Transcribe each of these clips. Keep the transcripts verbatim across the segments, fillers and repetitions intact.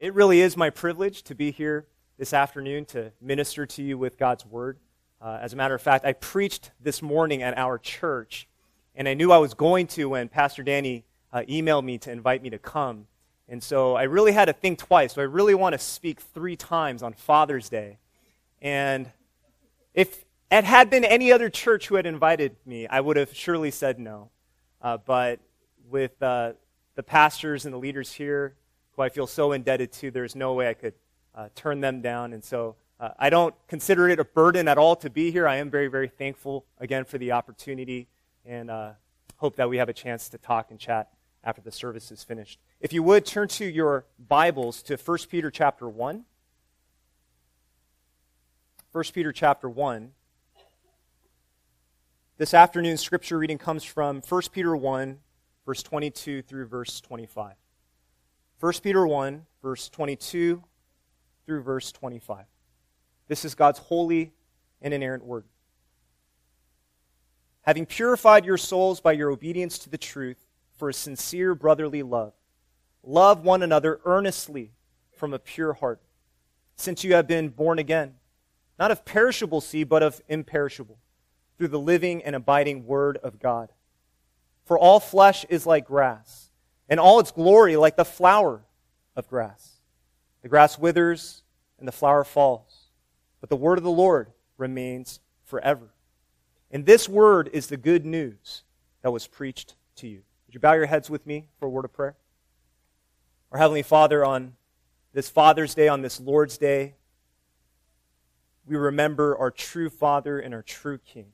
It really is my privilege to be here this afternoon to minister to you with God's Word. Uh, as a matter of fact, I preached this morning at our church, and I knew I was going to when Pastor Danny uh, emailed me to invite me to come. And so I really had to think twice. So I really want to speak three times on Father's Day. And if it had been any other church who had invited me, I would have surely said no. Uh, but with uh, the pastors and the leaders here, who I feel so indebted to, there's no way I could uh, turn them down. And so uh, I don't consider it a burden at all to be here. I am very, very thankful, again, for the opportunity, and uh, hope that we have a chance to talk and chat after the service is finished. If you would, turn to your Bibles to First Peter chapter one. First Peter chapter one. This afternoon's scripture reading comes from First Peter one, verse twenty-two through verse twenty-five. First Peter one, verse twenty-two through verse twenty-five. This is God's holy and inerrant word. Having purified your souls by your obedience to the truth for a sincere brotherly love, love one another earnestly from a pure heart, since you have been born again, not of perishable seed, but of imperishable, through the living and abiding word of God. For all flesh is like grass, and all its glory like the flower of grass. The grass withers, and the flower falls, but the word of the Lord remains forever. And this word is the good news that was preached to you. Would you bow your heads with me for a word of prayer? Our Heavenly Father, on this Father's Day, on this Lord's Day, we remember our true Father and our true King.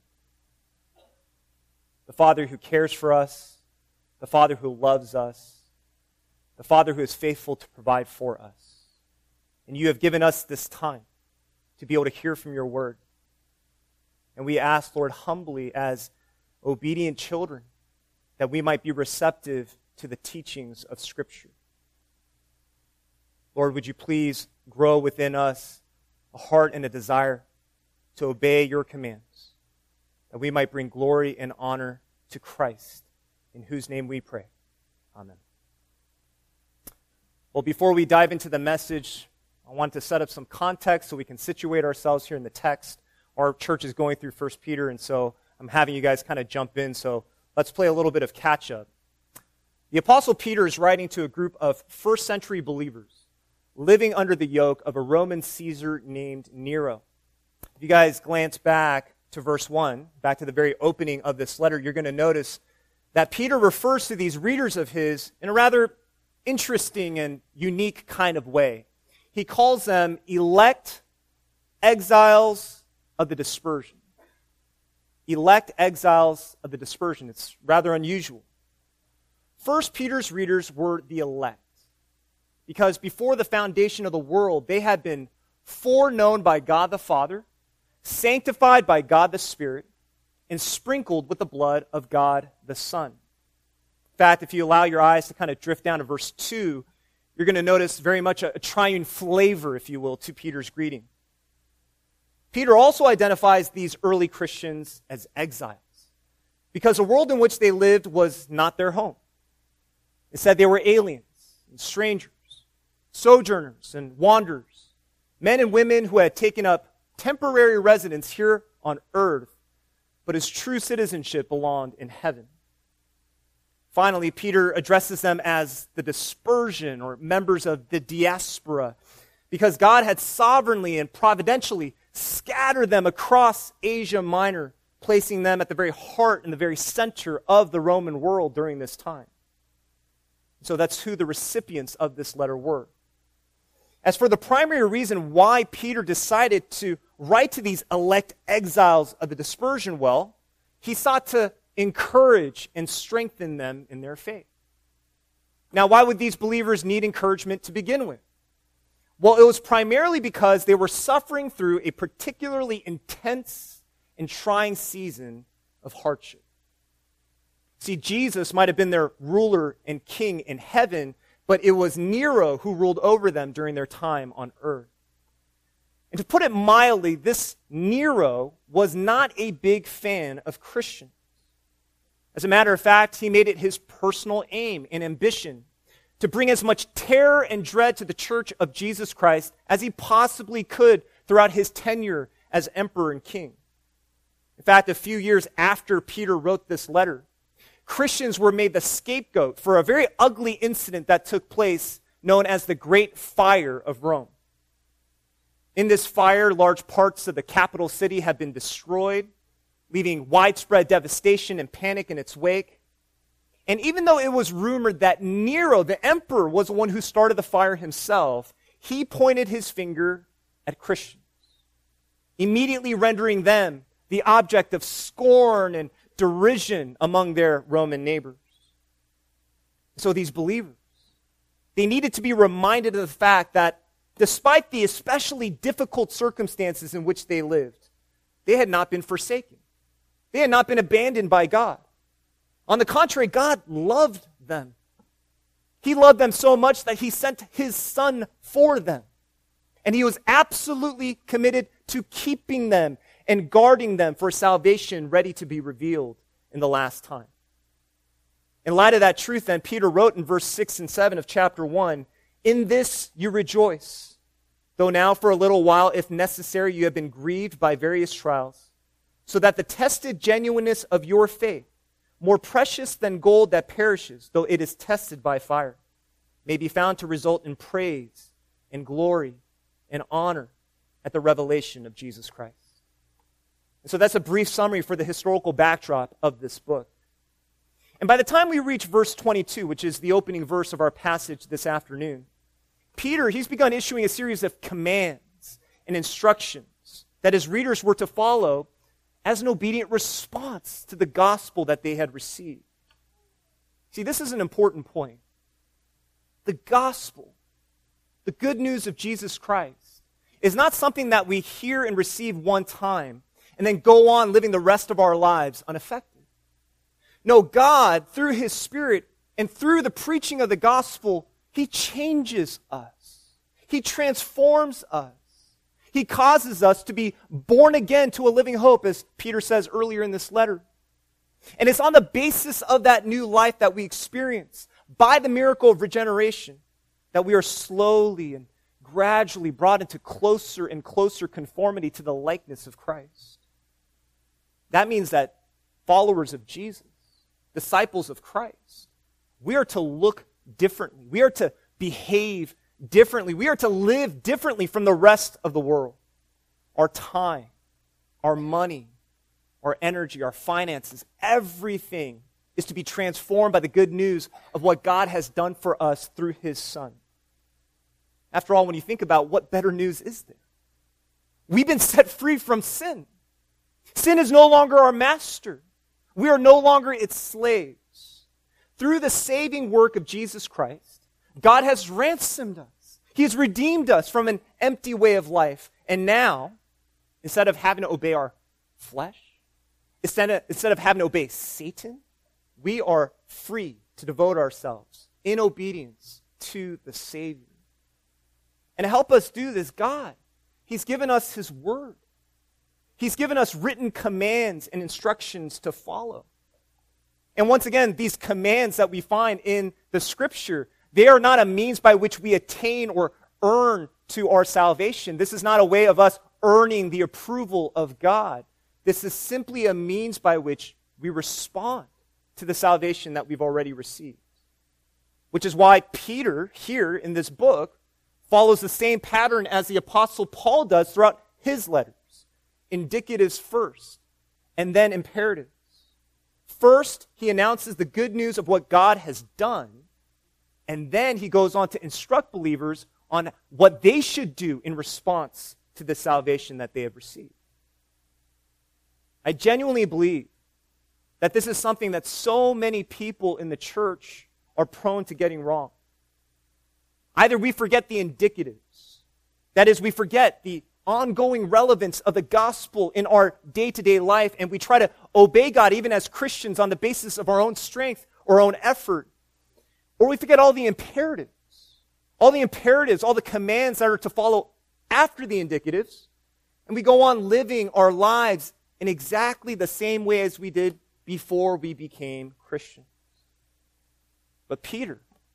The Father who cares for us, the Father who loves us, the Father who is faithful to provide for us. And you have given us this time to be able to hear from your word. And we ask, Lord, humbly as obedient children, that we might be receptive to the teachings of Scripture. Lord, would you please grow within us a heart and a desire to obey your commands, that we might bring glory and honor to Christ, in whose name we pray. Amen. Well, before we dive into the message, I want to set up some context so we can situate ourselves here in the text. Our church is going through First Peter, and so I'm having you guys kind of jump in, so let's play a little bit of catch-up. The Apostle Peter is writing to a group of first century believers living under the yoke of a Roman Caesar named Nero. If you guys glance back to verse one, back to the very opening of this letter, you're going to notice that Peter refers to these readers of his in a rather interesting and unique kind of way. He calls them elect exiles of the dispersion. Elect exiles of the dispersion. It's rather unusual. First Peter's readers were the elect, because before the foundation of the world, they had been foreknown by God the Father, sanctified by God the Spirit, and sprinkled with the blood of God the Son. In fact, if you allow your eyes to kind of drift down to verse two, you're going to notice very much a, a triune flavor, if you will, to Peter's greeting. Peter also identifies these early Christians as exiles, because the world in which they lived was not their home. It said they were aliens and strangers, sojourners and wanderers, men and women who had taken up temporary residence here on earth, but his true citizenship belonged in heaven. Finally, Peter addresses them as the dispersion, or members of the diaspora, because God had sovereignly and providentially scattered them across Asia Minor, placing them at the very heart and the very center of the Roman world during this time. So that's who the recipients of this letter were. As for the primary reason why Peter decided to write to these elect exiles of the dispersion, well, he sought to encourage and strengthen them in their faith. Now, why would these believers need encouragement to begin with? Well, it was primarily because they were suffering through a particularly intense and trying season of hardship. See, Jesus might have been their ruler and king in heaven, but it was Nero who ruled over them during their time on earth. And to put it mildly, this Nero was not a big fan of Christians. As a matter of fact, he made it his personal aim and ambition to bring as much terror and dread to the church of Jesus Christ as he possibly could throughout his tenure as emperor and king. In fact, a few years after Peter wrote this letter, Christians were made the scapegoat for a very ugly incident that took place known as the Great Fire of Rome. In this fire, large parts of the capital city had been destroyed, leaving widespread devastation and panic in its wake. And even though it was rumored that Nero, the emperor, was the one who started the fire himself, he pointed his finger at Christians, immediately rendering them the object of scorn and derision among their Roman neighbors. So these believers, they needed to be reminded of the fact that despite the especially difficult circumstances in which they lived, they had not been forsaken. They had not been abandoned by God. On the contrary, God loved them. He loved them so much that he sent his son for them. And he was absolutely committed to keeping them and guarding them for salvation ready to be revealed in the last time. In light of that truth, then, Peter wrote in verse six and seven of chapter one, "In this you rejoice, though now for a little while, if necessary, you have been grieved by various trials, so that the tested genuineness of your faith, more precious than gold that perishes, though it is tested by fire, may be found to result in praise and glory and honor at the revelation of Jesus Christ." And so that's a brief summary for the historical backdrop of this book. And by the time we reach verse twenty-two, which is the opening verse of our passage this afternoon, Peter, he's begun issuing a series of commands and instructions that his readers were to follow as an obedient response to the gospel that they had received. See, this is an important point. The gospel, the good news of Jesus Christ, is not something that we hear and receive one time and then go on living the rest of our lives unaffected. No, God, through his Spirit and through the preaching of the gospel, he changes us. He transforms us. He causes us to be born again to a living hope, as Peter says earlier in this letter. And it's on the basis of that new life that we experience by the miracle of regeneration that we are slowly and gradually brought into closer and closer conformity to the likeness of Christ. That means that followers of Jesus, disciples of Christ, we are to look differently. We are to behave differently. We are to live differently from the rest of the world. Our time, our money, our energy, our finances, everything is to be transformed by the good news of what God has done for us through his Son. After all, when you think about what better news is there? We've been set free from sin. Sin is no longer our master. We are no longer its slaves. Through the saving work of Jesus Christ, God has ransomed us. He has redeemed us from an empty way of life. And now, instead of having to obey our flesh, instead of, instead of having to obey Satan, we are free to devote ourselves in obedience to the Savior. And to help us do this, God, he's given us his word. He's given us written commands and instructions to follow. And once again, these commands that we find in the Scripture, they are not a means by which we attain or earn to our salvation. This is not a way of us earning the approval of God. This is simply a means by which we respond to the salvation that we've already received. Which is why Peter, here in this book, follows the same pattern as the Apostle Paul does throughout his letters. Indicatives first, and then imperatives. First, he announces the good news of what God has done, and then he goes on to instruct believers on what they should do in response to the salvation that they have received. I genuinely believe that this is something that so many people in the church are prone to getting wrong. Either we forget the indicatives, that is, we forget the ongoing relevance of the gospel in our day-to-day life, and we try to obey God even as Christians on the basis of our own strength or our own effort. Or we forget all the imperatives, all the imperatives, all the commands that are to follow after the indicatives, and we go on living our lives in exactly the same way as we did before we became Christians. But Peter,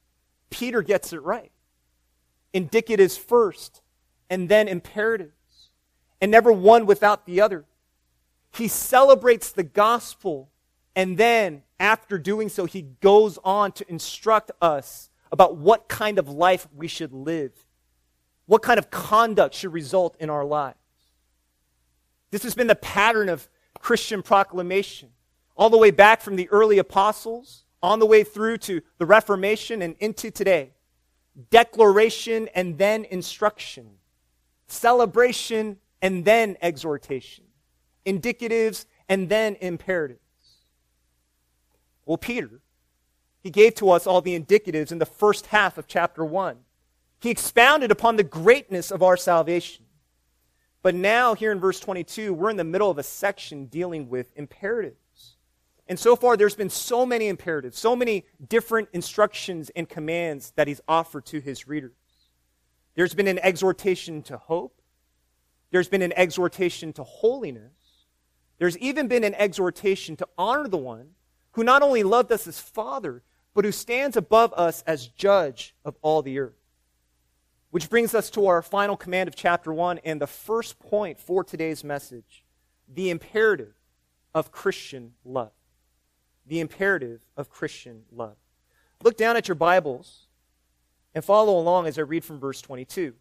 Peter gets it right. Indicatives first, and then imperatives, and never one without the other. He celebrates the gospel, and then, after doing so, he goes on to instruct us about what kind of life we should live, what kind of conduct should result in our lives. This has been the pattern of Christian proclamation, all the way back from the early apostles, on the way through to the Reformation and into today. Declaration and then instruction. Celebration and then exhortation. Indicatives and then imperatives. Well, Peter, he gave to us all the indicatives in the first half of chapter one. He expounded upon the greatness of our salvation. But now, here in verse twenty-two, we're in the middle of a section dealing with imperatives. And so far, there's been so many imperatives, so many different instructions and commands that he's offered to his readers. There's been an exhortation to hope. There's been an exhortation to holiness. There's even been an exhortation to honor the one who not only loved us as Father, but who stands above us as judge of all the earth. Which brings us to our final command of chapter one and the first point for today's message, the imperative of Christian love. The imperative of Christian love. Look down at your Bibles and follow along as I read from verse twenty-two.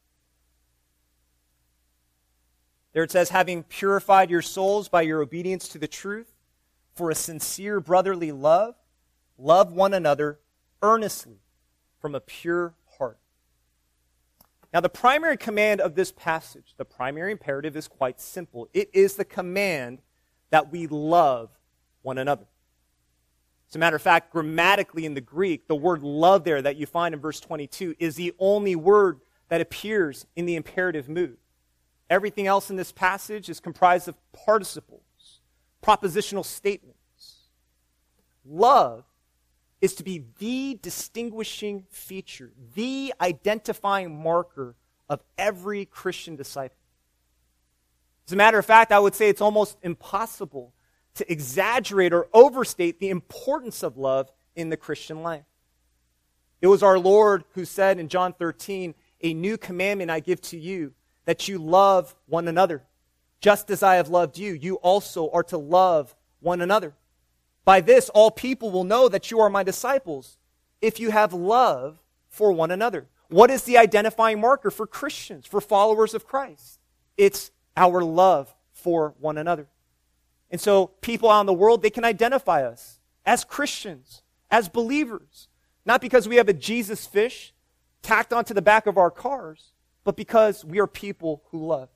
There it says, having purified your souls by your obedience to the truth, for a sincere brotherly love, love one another earnestly from a pure heart. Now, the primary command of this passage, the primary imperative is quite simple. It is the command that we love one another. As a matter of fact, grammatically in the Greek, the word love there that you find in verse twenty-two is the only word that appears in the imperative mood. Everything else in this passage is comprised of participles, propositional statements. Love is to be the distinguishing feature, the identifying marker of every Christian disciple. As a matter of fact, I would say it's almost impossible to exaggerate or overstate the importance of love in the Christian life. It was our Lord who said in John thirteen, a new commandment I give to you, that you love one another. Just as I have loved you, you also are to love one another. By this, all people will know that you are my disciples, if you have love for one another. What is the identifying marker for Christians, for followers of Christ? It's our love for one another. And so people out in the world, they can identify us as Christians, as believers, not because we have a Jesus fish tacked onto the back of our cars, but because we are people who love.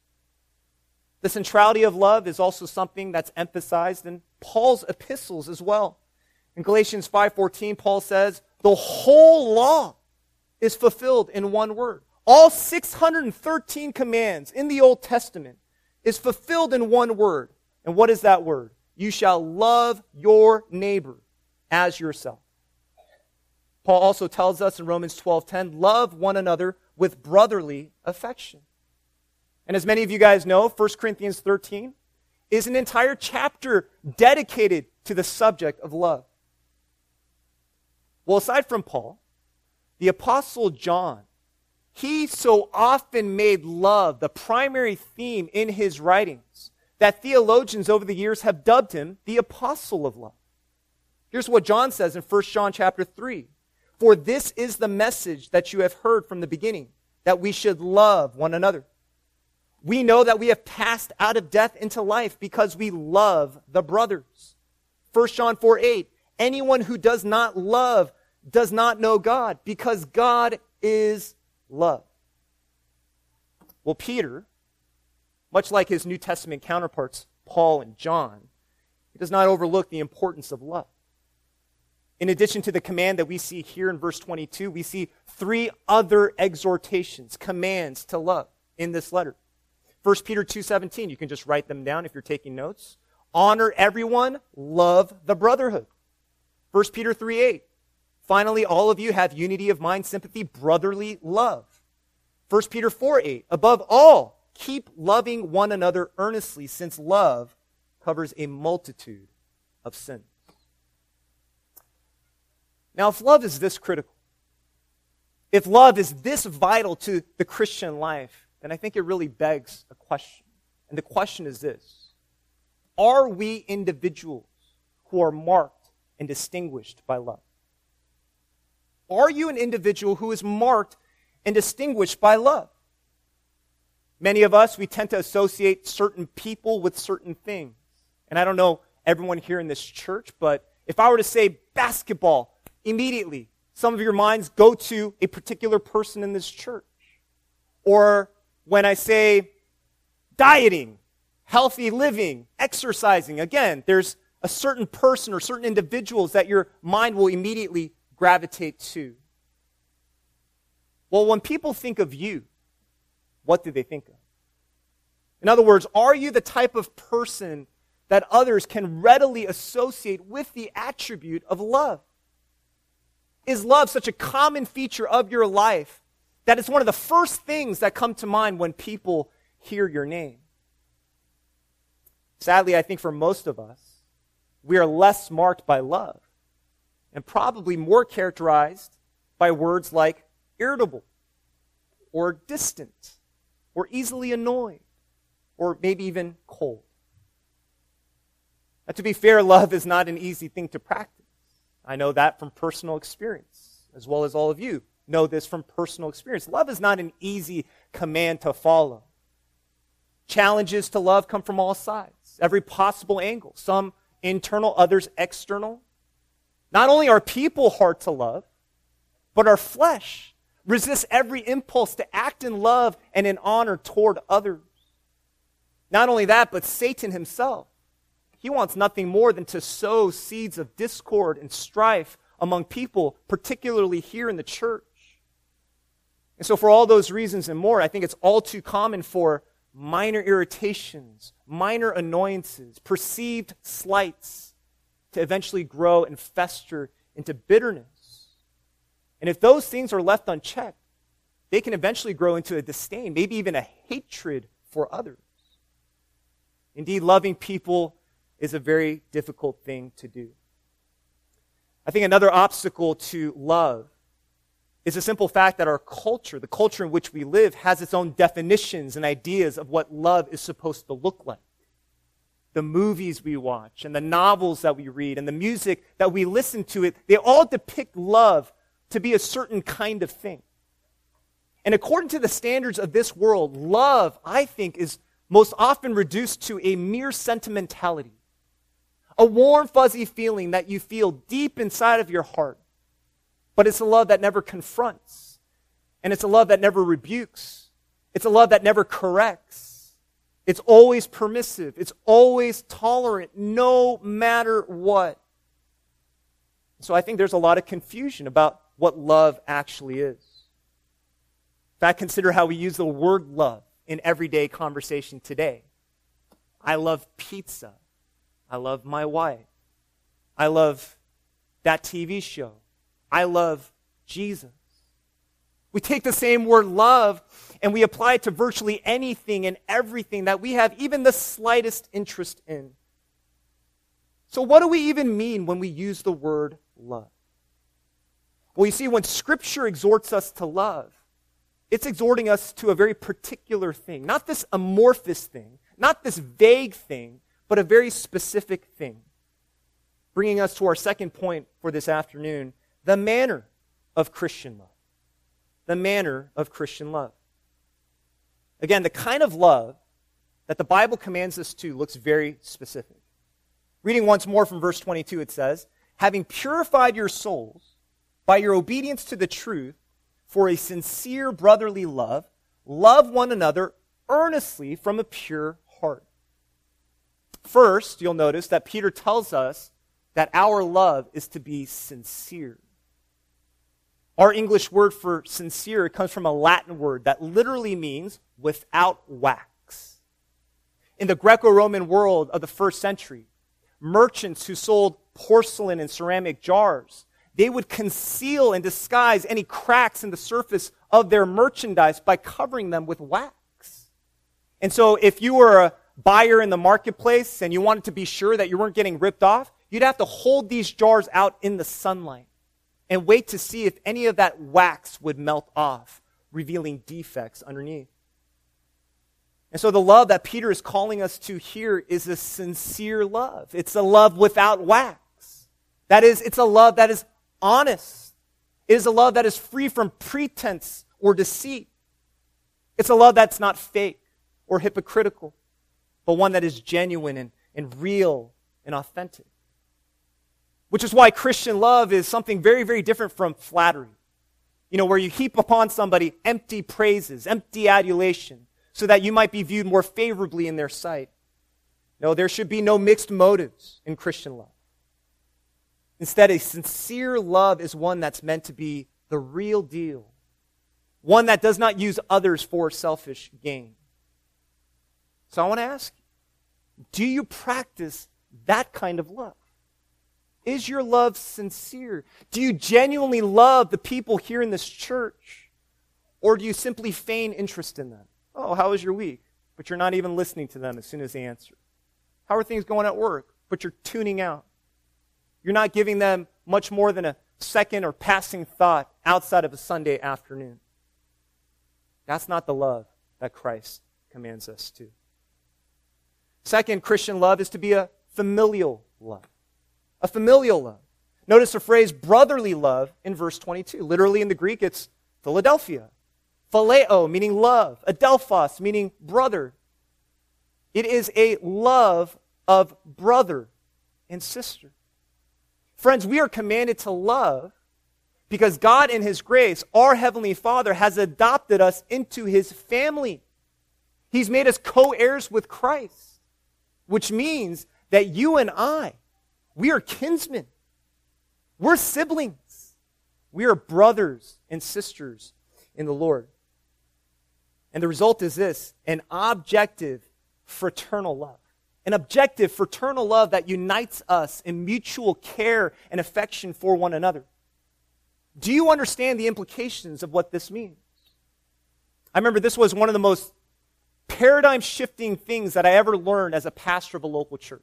The centrality of love is also something that's emphasized in Paul's epistles as well. In Galatians five fourteen, Paul says, the whole law is fulfilled in one word. All six hundred thirteen commands in the Old Testament is fulfilled in one word. And what is that word? You shall love your neighbor as yourself. Paul also tells us in Romans twelve ten, love one another with brotherly affection. And as many of you guys know, First Corinthians thirteen is an entire chapter dedicated to the subject of love. Well, aside from Paul, the Apostle John, he so often made love the primary theme in his writings that theologians over the years have dubbed him the Apostle of Love. Here's what John says in First John chapter three. For this is the message that you have heard from the beginning, that we should love one another. We know that we have passed out of death into life because we love the brothers. First John four eight, anyone who does not love does not know God, because God is love. Well, Peter, much like his New Testament counterparts, Paul and John, he does not overlook the importance of love. In addition to the command that we see here in verse twenty-two, we see three other exhortations, commands to love in this letter. First Peter two seventeen, you can just write them down if you're taking notes. Honor everyone, love the brotherhood. First Peter three eight, finally, all of you have unity of mind, sympathy, brotherly love. First Peter four eight, above all, keep loving one another earnestly, since love covers a multitude of sins. Now, if love is this critical, if love is this vital to the Christian life, then I think it really begs a question. And the question is this: are we individuals who are marked and distinguished by love? Are you an individual who is marked and distinguished by love? Many of us, we tend to associate certain people with certain things. And I don't know everyone here in this church, but if I were to say basketball, immediately some of your minds go to a particular person in this church. Or when I say dieting, healthy living, exercising, again, there's a certain person or certain individuals that your mind will immediately gravitate to. Well, when people think of you, what do they think of? In other words, are you the type of person that others can readily associate with the attribute of love? Is love such a common feature of your life that it's one of the first things that come to mind when people hear your name? Sadly, I think for most of us, we are less marked by love and probably more characterized by words like irritable or distant or easily annoyed or maybe even cold. Now, to be fair, love is not an easy thing to practice. I know that from personal experience, as well as all of you know this from personal experience. Love is not an easy command to follow. Challenges to love come from all sides, every possible angle, some internal, others external. Not only are people hard to love, but our flesh resists every impulse to act in love and in honor toward others. Not only that, but Satan himself, he wants nothing more than to sow seeds of discord and strife among people, particularly here in the church. And so for all those reasons and more, I think it's all too common for minor irritations, minor annoyances, perceived slights to eventually grow and fester into bitterness. And if those things are left unchecked, they can eventually grow into a disdain, maybe even a hatred for others. Indeed, loving people is a very difficult thing to do. I think another obstacle to love is the simple fact that our culture, the culture in which we live, has its own definitions and ideas of what love is supposed to look like. The movies we watch and the novels that we read and the music that we listen to, it, they all depict love to be a certain kind of thing. And according to the standards of this world, love, I think, is most often reduced to a mere sentimentality. A warm, fuzzy feeling that you feel deep inside of your heart. But it's a love that never confronts. And it's a love that never rebukes. It's a love that never corrects. It's always permissive. It's always tolerant, no matter what. So I think there's a lot of confusion about what love actually is. In fact, consider how we use the word love in everyday conversation today. I love pizza. I love my wife. I love that T V show. I love Jesus. We take the same word love and we apply it to virtually anything and everything that we have even the slightest interest in. So what do we even mean when we use the word love? Well, you see, when Scripture exhorts us to love, it's exhorting us to a very particular thing. Not this amorphous thing, not this vague thing, but a very specific thing. Bringing us to our second point for this afternoon, the manner of Christian love. The manner of Christian love. Again, the kind of love that the Bible commands us to looks very specific. Reading once more from verse twenty-two, it says, having purified your souls by your obedience to the truth for a sincere brotherly love, love one another earnestly from a pure heart. First, you'll notice that Peter tells us that our love is to be sincere. Our English word for sincere comes from a Latin word that literally means without wax. In the Greco-Roman world of the first century, merchants who sold porcelain and ceramic jars, they would conceal and disguise any cracks in the surface of their merchandise by covering them with wax. And so if you were a buyer in the marketplace and you wanted to be sure that you weren't getting ripped off, you'd have to hold these jars out in the sunlight. and wait to see if any of that wax would melt off, revealing defects underneath. And so the love that Peter is calling us to here is a sincere love. It's a love without wax. That is, it's a love that is honest. It is a love that is free from pretense or deceit. It's a love that's not fake or hypocritical, but one that is genuine and, and real and authentic. Which is why Christian love is something very, very different from flattery. You know, where you heap upon somebody empty praises, empty adulation, so that you might be viewed more favorably in their sight. No, there should be no mixed motives in Christian love. Instead, a sincere love is one that's meant to be the real deal. One that does not use others for selfish gain. So I want to ask you, do you practice that kind of love? Is your love sincere? Do you genuinely love the people here in this church? Or do you simply feign interest in them? Oh, how was your week? But you're not even listening to them as soon as they answer. How are things going at work? But you're tuning out. You're not giving them much more than a second or passing thought outside of a Sunday afternoon. That's not the love that Christ commands us to. Second, Christian love is to be a familial love. A familial love. Notice the phrase brotherly love in verse twenty-two. Literally in the Greek, it's Philadelphia. Phileo, meaning love. Adelphos, meaning brother. It is a love of brother and sister. Friends, we are commanded to love because God in His grace, our Heavenly Father, has adopted us into His family. He's made us co-heirs with Christ, which means that you and I, we are kinsmen. We're siblings. We are brothers and sisters in the Lord. And the result is this, an objective fraternal love. An objective fraternal love that unites us in mutual care and affection for one another. Do you understand the implications of what this means? I remember this was one of the most paradigm-shifting things that I ever learned as a pastor of a local church.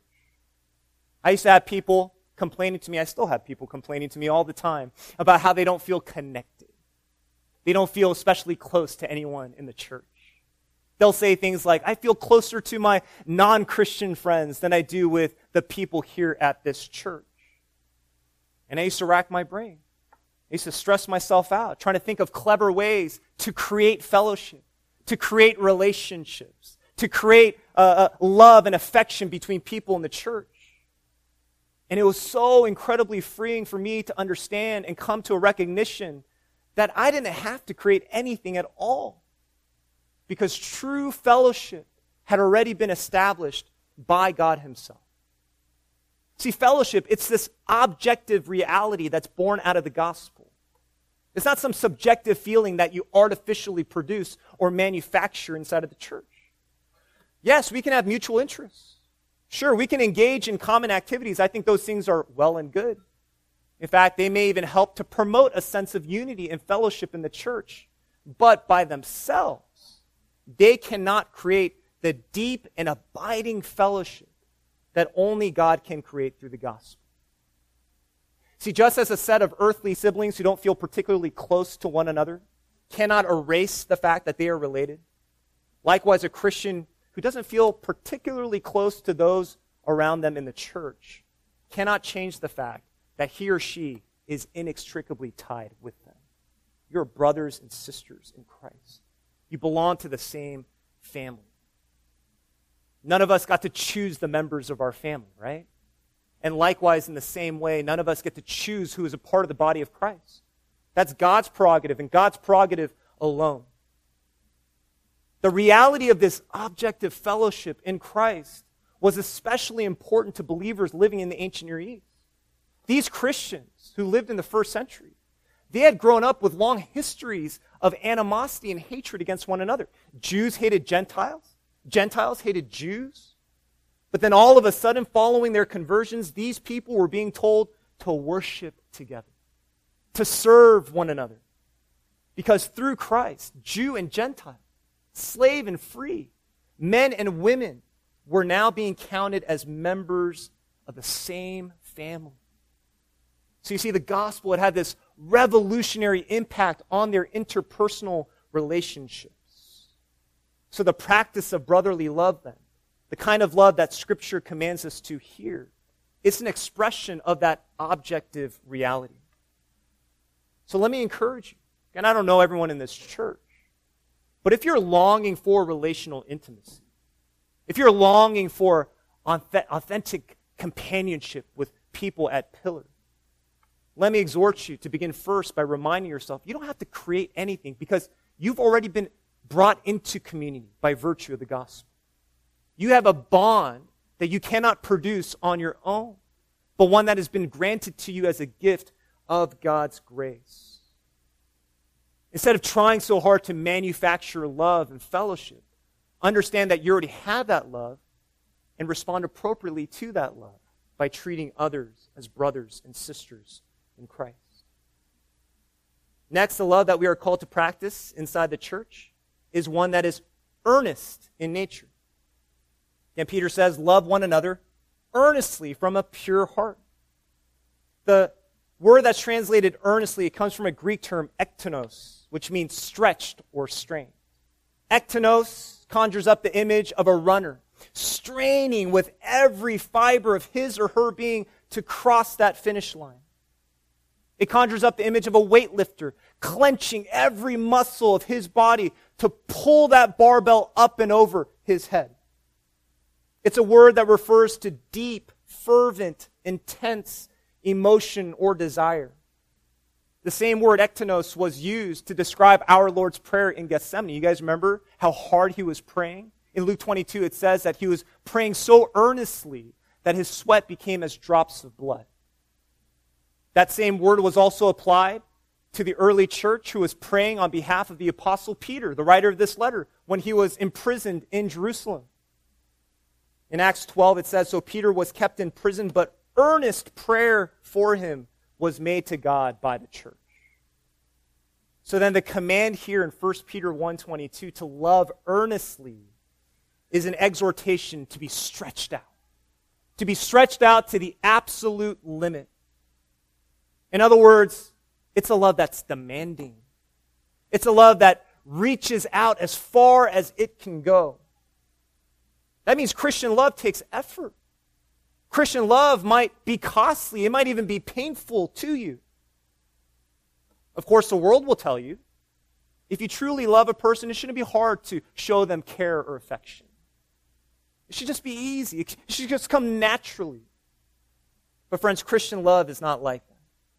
I used to have people complaining to me, I still have people complaining to me all the time about how they don't feel connected. They don't feel especially close to anyone in the church. They'll say things like, I feel closer to my non-Christian friends than I do with the people here at this church. And I used to rack my brain. I used to stress myself out, trying to think of clever ways to create fellowship, to create relationships, to create uh, uh, love and affection between people in the church. And it was so incredibly freeing for me to understand and come to a recognition that I didn't have to create anything at all. Because true fellowship had already been established by God Himself. See, fellowship, it's this objective reality that's born out of the gospel. It's not some subjective feeling that you artificially produce or manufacture inside of the church. Yes, we can have mutual interests. Sure, we can engage in common activities. I think those things are well and good. In fact, they may even help to promote a sense of unity and fellowship in the church. But by themselves, they cannot create the deep and abiding fellowship that only God can create through the gospel. See, just as a set of earthly siblings who don't feel particularly close to one another cannot erase the fact that they are related, likewise a Christian who doesn't feel particularly close to those around them in the church cannot change the fact that he or she is inextricably tied with them. You're brothers and sisters in Christ. You belong to the same family. None of us got to choose the members of our family, right? And likewise, in the same way, none of us get to choose who is a part of the body of Christ. That's God's prerogative, and God's prerogative alone. The reality of this objective fellowship in Christ was especially important to believers living in the ancient Near East. These Christians who lived in the first century, they had grown up with long histories of animosity and hatred against one another. Jews hated Gentiles. Gentiles hated Jews. But then all of a sudden, following their conversions, these people were being told to worship together, to serve one another. Because through Christ, Jew and Gentile, slave and free, men and women were now being counted as members of the same family. So you see, the gospel had had this revolutionary impact on their interpersonal relationships. So the practice of brotherly love then, the kind of love that Scripture commands us to hear, it's an expression of that objective reality. So let me encourage you, and I don't know everyone in this church, but if you're longing for relational intimacy, if you're longing for authentic companionship with people at Pillar, let me exhort you to begin first by reminding yourself you don't have to create anything because you've already been brought into community by virtue of the gospel. You have a bond that you cannot produce on your own, but one that has been granted to you as a gift of God's grace. Instead of trying so hard to manufacture love and fellowship, understand that you already have that love and respond appropriately to that love by treating others as brothers and sisters in Christ. Next, the love that we are called to practice inside the church is one that is earnest in nature. And Peter says, love one another earnestly from a pure heart. The word that's translated earnestly, it comes from a Greek term, ektonos, which means stretched or strained. Ektonos conjures up the image of a runner, straining with every fiber of his or her being to cross that finish line. It conjures up the image of a weightlifter, clenching every muscle of his body to pull that barbell up and over his head. It's a word that refers to deep, fervent, intense emotion or desire. The same word, ektonos, was used to describe our Lord's Prayer in Gethsemane. You guys remember how hard he was praying? In Luke twenty-two, it says that he was praying so earnestly that his sweat became as drops of blood. That same word was also applied to the early church who was praying on behalf of the Apostle Peter, the writer of this letter, when he was imprisoned in Jerusalem. In Acts twelve, it says, so Peter was kept in prison, but earnest prayer for him was made to God by the church. So then the command here in First Peter one twenty-two to love earnestly is an exhortation to be stretched out. To be stretched out to the absolute limit. In other words, it's a love that's demanding. It's a love that reaches out as far as it can go. That means Christian love takes effort. Christian love might be costly. It might even be painful to you. Of course, the world will tell you, if you truly love a person, it shouldn't be hard to show them care or affection. It should just be easy. It should just come naturally. But friends, Christian love is not like that.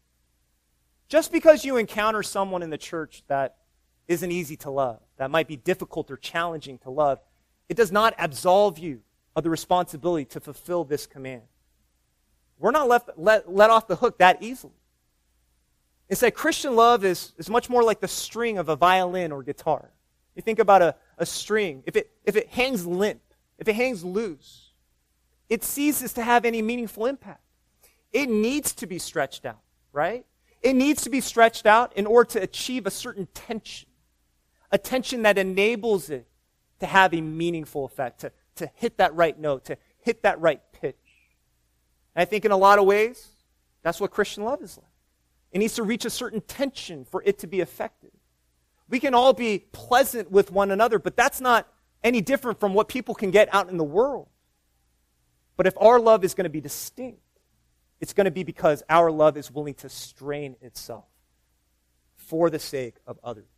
Just because you encounter someone in the church that isn't easy to love, that might be difficult or challenging to love, it does not absolve you of the responsibility to fulfill this command. We're not left, let, let off the hook that easily. Instead, Christian love is, is much more like the string of a violin or guitar. You think about a, a string. If it, if it hangs limp, if it hangs loose, it ceases to have any meaningful impact. It needs to be stretched out, right? It needs to be stretched out in order to achieve a certain tension, a tension that enables it to have a meaningful effect, to, to hit that right note, to hit that right pitch. And I think in a lot of ways, that's what Christian love is like. It needs to reach a certain tension for it to be effective. We can all be pleasant with one another, but that's not any different from what people can get out in the world. But if our love is going to be distinct, it's going to be because our love is willing to strain itself for the sake of others.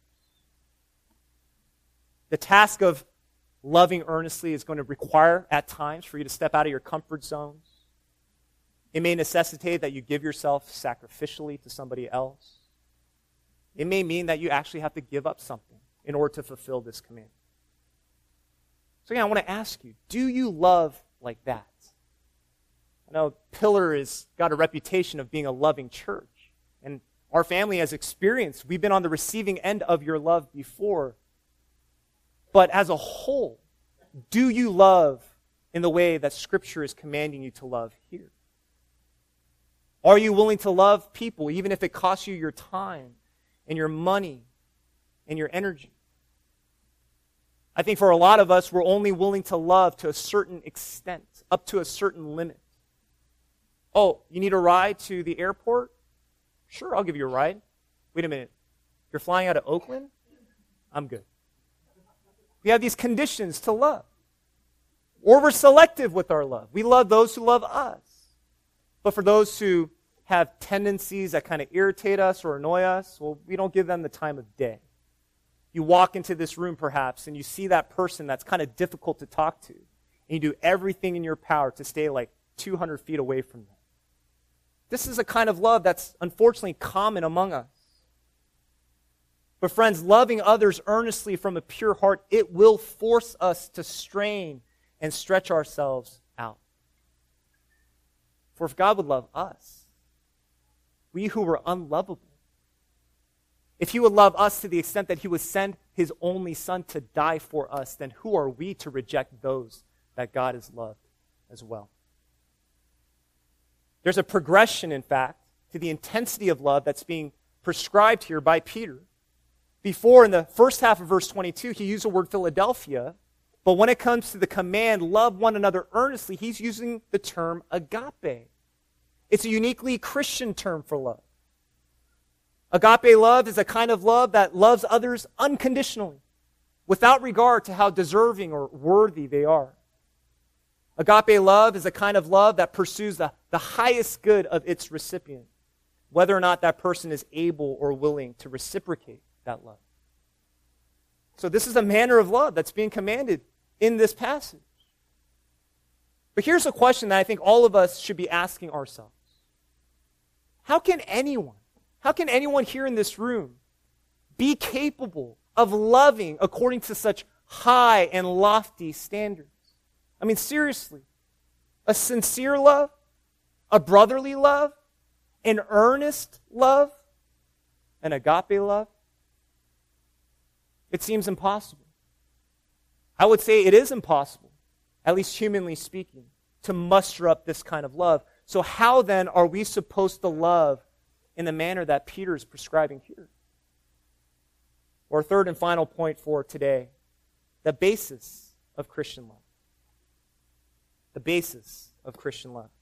The task of loving earnestly is going to require, at times, for you to step out of your comfort zones. It may necessitate that you give yourself sacrificially to somebody else. It may mean that you actually have to give up something in order to fulfill this command. So again, I want to ask you, do you love like that? I know Pillar has got a reputation of being a loving church. And our family has experienced, we've been on the receiving end of your love before. But as a whole, do you love in the way that Scripture is commanding you to love here? Are you willing to love people even if it costs you your time and your money and your energy? I think for a lot of us, we're only willing to love to a certain extent, up to a certain limit. Oh, you need a ride to the airport? Sure, I'll give you a ride. Wait a minute. You're flying out of Oakland? I'm good. We have these conditions to love. Or we're selective with our love. We love those who love us. But for those who have tendencies that kind of irritate us or annoy us, well, we don't give them the time of day. You walk into this room perhaps and you see that person that's kind of difficult to talk to. And you do everything in your power to stay like two hundred feet away from them. This is a kind of love that's unfortunately common among us. But friends, loving others earnestly from a pure heart, it will force us to strain and stretch ourselves out. For if God would love us, we who were unlovable, if he would love us to the extent that he would send his only son to die for us, then who are we to reject those that God has loved as well? There's a progression, in fact, to the intensity of love that's being prescribed here by Peter. Before, in the first half of verse twenty-two, he used the word Philadelphia, but when it comes to the command, love one another earnestly, he's using the term agape. It's a uniquely Christian term for love. Agape love is a kind of love that loves others unconditionally, without regard to how deserving or worthy they are. Agape love is a kind of love that pursues the, the highest good of its recipient, whether or not that person is able or willing to reciprocate that love. So this is a manner of love that's being commanded in this passage. But here's a question that I think all of us should be asking ourselves. How can anyone, how can anyone here in this room be capable of loving according to such high and lofty standards? I mean, seriously, a sincere love, a brotherly love, an earnest love, an agape love? It seems impossible. I would say it is impossible, at least humanly speaking, to muster up this kind of love. So how then are we supposed to love in the manner that Peter is prescribing here? Or third and final point for today, the basis of Christian love. The basis of Christian love.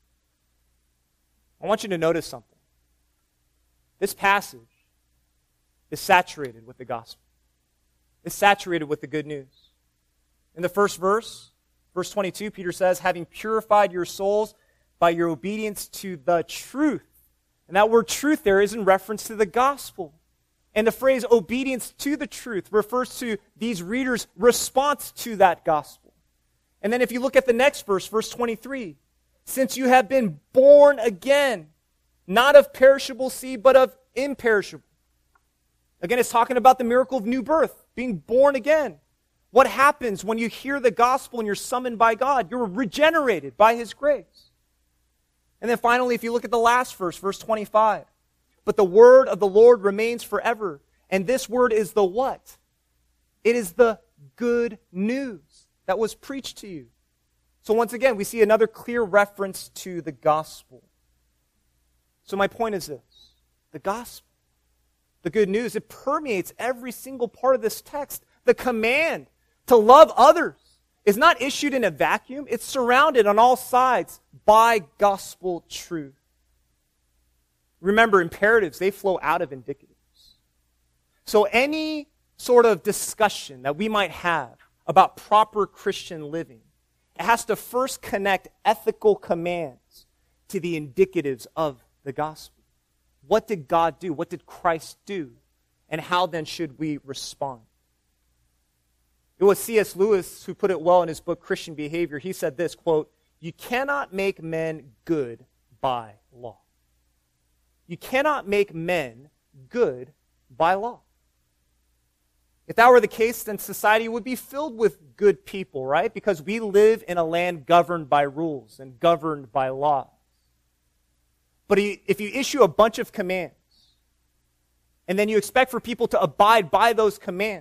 I want you to notice something. This passage is saturated with the gospel. It's saturated with the good news. In the first verse, verse twenty-two, Peter says, having purified your souls by your obedience to the truth. And that word truth there is in reference to the gospel. And the phrase obedience to the truth refers to these readers' response to that gospel. And then if you look at the next verse, verse twenty-three, since you have been born again, not of perishable seed, but of imperishable. Again, it's talking about the miracle of new birth, being born again. What happens when you hear the gospel and you're summoned by God? You're regenerated by his grace. And then finally, if you look at the last verse, verse twenty-five, but the word of the Lord remains forever. And this word is the what? It is the good news that was preached to you. So once again, we see another clear reference to the gospel. So my point is this. The gospel, the good news, it permeates every single part of this text. The command to love others is not issued in a vacuum. It's surrounded on all sides by gospel truth. Remember, imperatives, they flow out of indicatives. So any sort of discussion that we might have about proper Christian living, it has to first connect ethical commands to the indicatives of the gospel. What did God do? What did Christ do? And how then should we respond? It was C S Lewis who put it well in his book, Christian Behavior. He said this, quote, you cannot make men good by law. You cannot make men good by law. If that were the case, then society would be filled with good people, right? Because we live in a land governed by rules and governed by laws. But if you issue a bunch of commands, and then you expect for people to abide by those commands,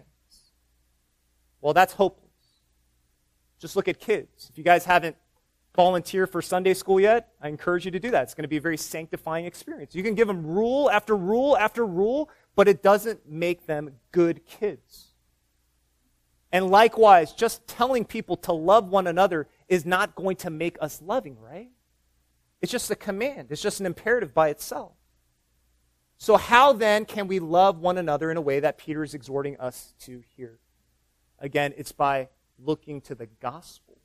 well, that's hopeless. Just look at kids. If you guys haven't volunteered for Sunday school yet, I encourage you to do that. It's going to be a very sanctifying experience. You can give them rule after rule after rule, but it doesn't make them good kids. And likewise, just telling people to love one another is not going to make us loving, right? It's just a command. It's just an imperative by itself. So how then can we love one another in a way that Peter is exhorting us to here? Again, it's by looking to the gospel.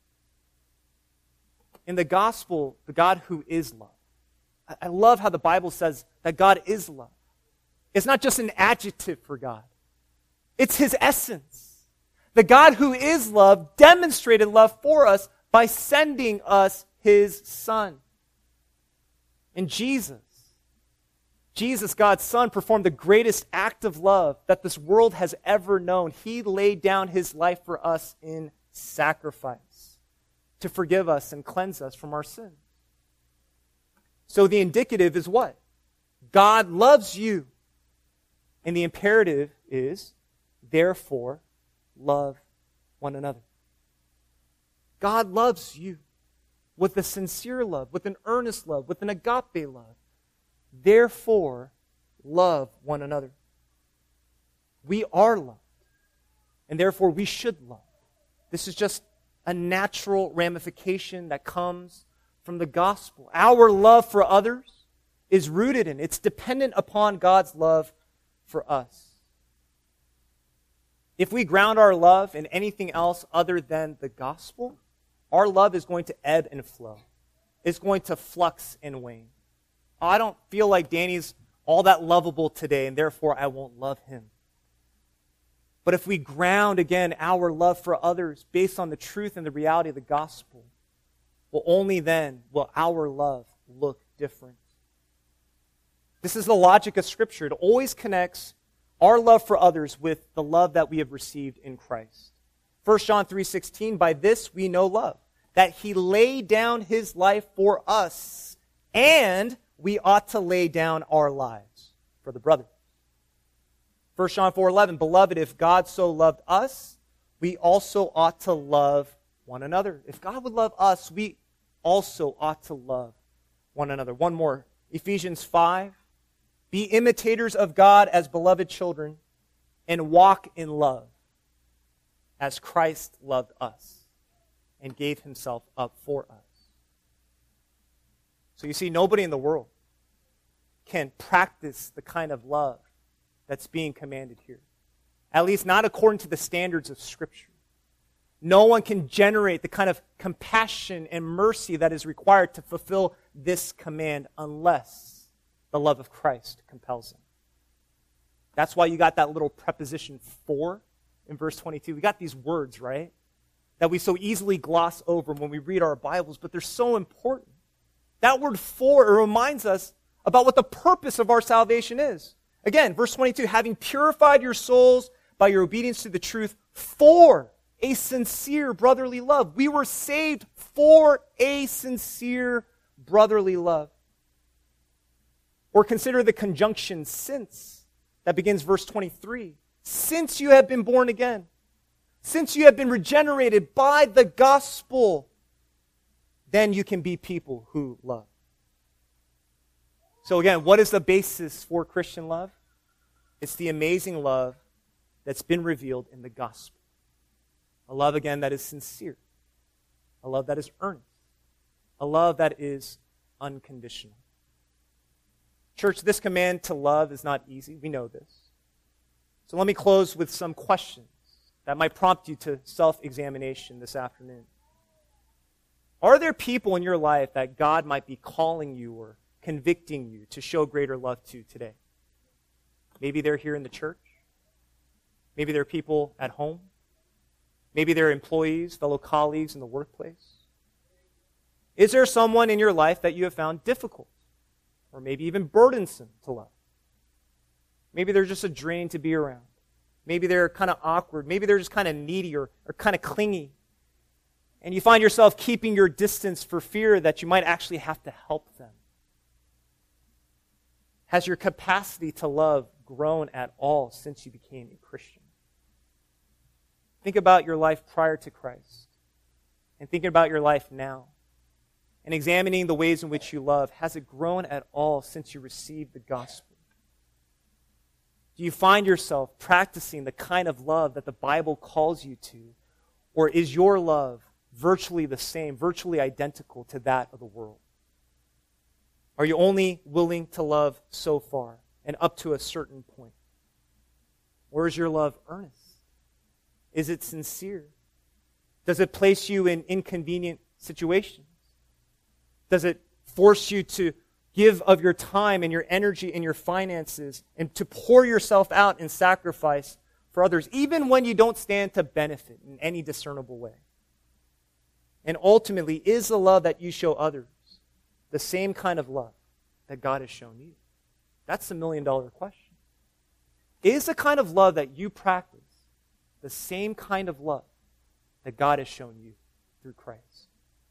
In the gospel, the God who is love. I love how the Bible says that God is love. It's not just an adjective for God. It's his essence. The God who is love demonstrated love for us by sending us his Son. And Jesus, Jesus, God's Son, performed the greatest act of love that this world has ever known. He laid down his life for us in sacrifice to forgive us and cleanse us from our sins. So the indicative is what? God loves you. And the imperative is, therefore, love one another. God loves you with a sincere love, with an earnest love, with an agape love. Therefore, love one another. We are loved, and therefore we should love. This is just a natural ramification that comes from the gospel. Our love for others is rooted in, it's dependent upon God's love for us. If we ground our love in anything else other than the gospel, our love is going to ebb and flow. It's going to flux and wane. I don't feel like Danny's all that lovable today, and therefore I won't love him. But if we ground, again, our love for others based on the truth and the reality of the gospel, well, only then will our love look different. This is the logic of Scripture. It always connects our love for others with the love that we have received in Christ. First John three sixteen, by this we know love, that he laid down his life for us, and we ought to lay down our lives for the brother. First John four eleven, beloved, if God so loved us, we also ought to love one another. If God would love us, we also ought to love one another. One more, Ephesians five, be imitators of God as beloved children, and walk in love, as Christ loved us and gave himself up for us. So you see, nobody in the world can practice the kind of love that's being commanded here. At least not according to the standards of Scripture. No one can generate the kind of compassion and mercy that is required to fulfill this command unless the love of Christ compels them. That's why you got that little preposition for in verse twenty-two. We got these words, right, that we so easily gloss over when we read our Bibles, but they're so important. That word for reminds us about what the purpose of our salvation is. Again, verse twenty-two, having purified your souls by your obedience to the truth for a sincere brotherly love. We were saved for a sincere brotherly love. Or consider the conjunction since that begins verse twenty-three. Since you have been born again, since you have been regenerated by the gospel, then you can be people who love. So again, what is the basis for Christian love? It's the amazing love that's been revealed in the gospel. A love, again, that is sincere. A love that is earnest. A love that is unconditional. Church, this command to love is not easy. We know this. So let me close with some questions that might prompt you to self-examination this afternoon. Are there people in your life that God might be calling you or convicting you to show greater love to today? Maybe they're here in the church. Maybe they're people at home. Maybe they're employees, fellow colleagues in the workplace. Is there someone in your life that you have found difficult or maybe even burdensome to love? Maybe they're just a drain to be around. Maybe they're kind of awkward. Maybe they're just kind of needy or, or kind of clingy. And you find yourself keeping your distance for fear that you might actually have to help them. Has your capacity to love grown at all since you became a Christian? Think about your life prior to Christ and thinking about your life now and examining the ways in which you love. Has it grown at all since you received the gospel? Do you find yourself practicing the kind of love that the Bible calls you to? Or is your love virtually the same, virtually identical to that of the world? Are you only willing to love so far? and up to a certain point? Or is your love earnest? Is it sincere? Does it place you in inconvenient situations? Does it force you to give of your time and your energy and your finances and to pour yourself out in sacrifice for others, even when you don't stand to benefit in any discernible way? And ultimately, is the love that you show others the same kind of love that God has shown you? That's the million dollar question. Is the kind of love that you practice the same kind of love that God has shown you through Christ?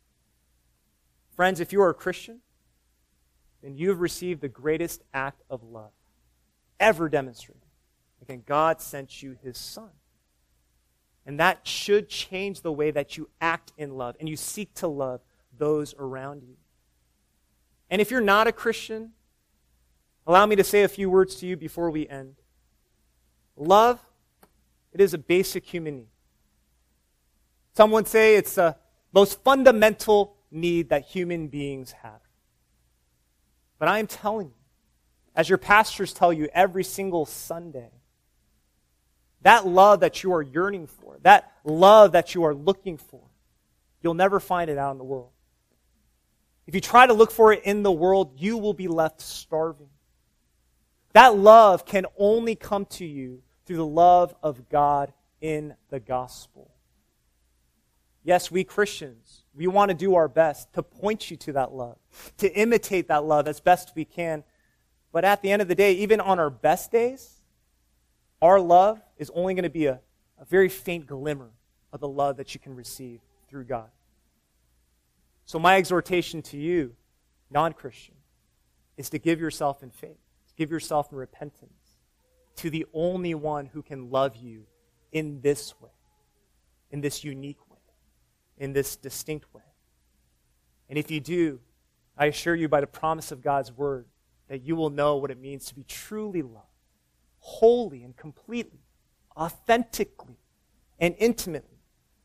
Friends, if you are a Christian, then you have received the greatest act of love ever demonstrated. Again, God sent you His Son. And that should change the way that you act in love and you seek to love those around you. And if you're not a Christian, allow me to say a few words to you before we end. Love, it is a basic human need. Some would say it's the most fundamental need that human beings have. But I am telling you, as your pastors tell you every single Sunday, that love that you are yearning for, that love that you are looking for, you'll never find it out in the world. If you try to look for it in the world, you will be left starving. That love can only come to you through the love of God in the gospel. Yes, we Christians, we want to do our best to point you to that love, to imitate that love as best we can. But at the end of the day, even on our best days, our love is only going to be a, a very faint glimmer of the love that you can receive through God. So my exhortation to you, non-Christian, is to give yourself in faith, to give yourself in repentance to the only one who can love you in this way, in this unique way, in this distinct way. And if you do, I assure you by the promise of God's word that you will know what it means to be truly loved, wholly and completely, authentically and intimately.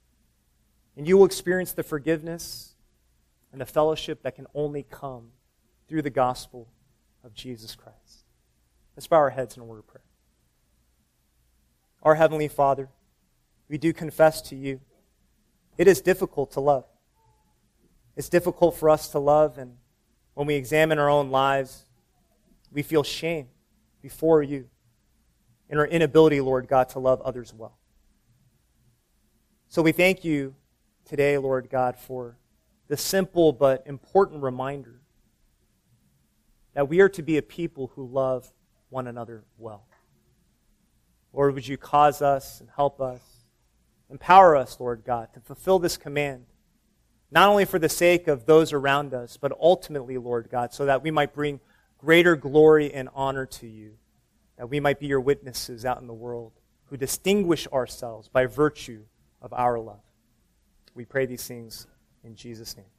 And you will experience the forgiveness and the fellowship that can only come through the gospel of Jesus Christ. Let's bow our heads in a word of prayer. Our Heavenly Father, we do confess to you, it is difficult to love. It's difficult for us to love, and when we examine our own lives, we feel shame before you in our inability, Lord God, to love others well. So we thank you today, Lord God, for the simple but important reminder that we are to be a people who love one another well. Lord, would you cause us and help us, empower us, Lord God, to fulfill this command, not only for the sake of those around us, but ultimately, Lord God, so that we might bring greater glory and honor to you, that we might be your witnesses out in the world who distinguish ourselves by virtue of our love. We pray these things in Jesus' name.